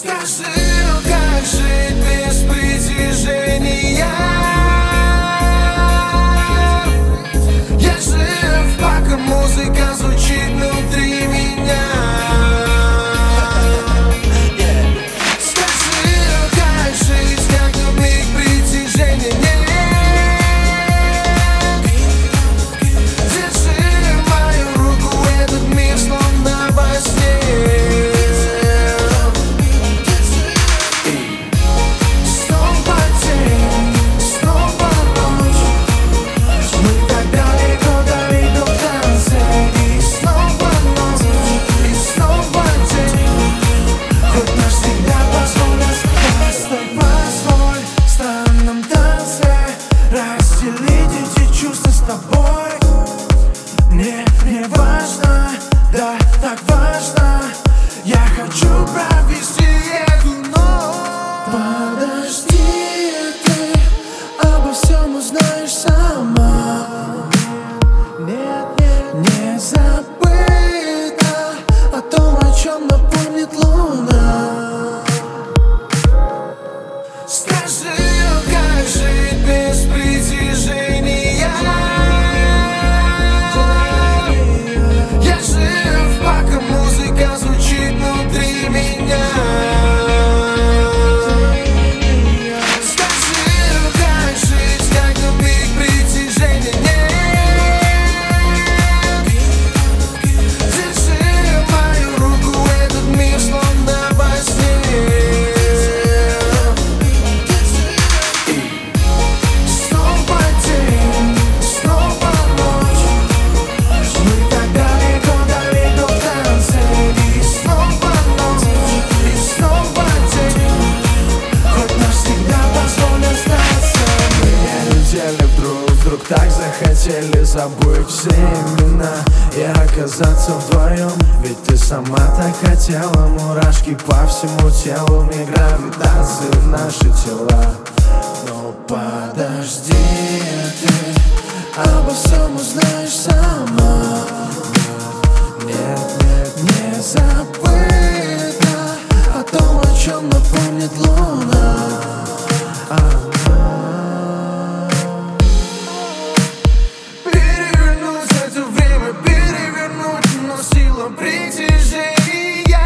Скажи, как жить без притяжения? Я жив, пока музыка звучит внутри меня. Скажи, как жить, когда миг притяжения? Держи мою руку, этот мир словно во сне. Разделить эти чувства с тобой. Мне важно, да, так важно. Я хочу провести эту ночь. Подожди, ты обо всем узнаешь сама. Не забыто о том, о чем напомнит луна. Скажи, как жить без притяжения? Я жив, пока музыка звучит внутри меня. Скажи, как жить, когда миг притяжения? Держи мою руку, этот мир словно во сне. Вдруг так захотели забыть все имена и оказаться вдвоем. Ведь ты сама так хотела. Мурашки по всему телу, не гравитации в наши тела. Но подожди, ты обо всем узнаешь сама. Нет, не забыто о том, о чем напомнит луна. Сила притяжения.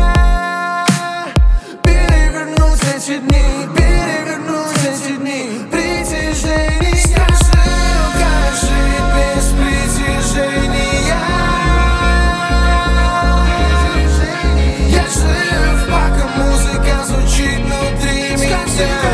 Перевернуть эти дни, перевернуть эти дни притяжения. Скажи, как жить без притяжения? Я жив, пока музыка звучит внутри меня.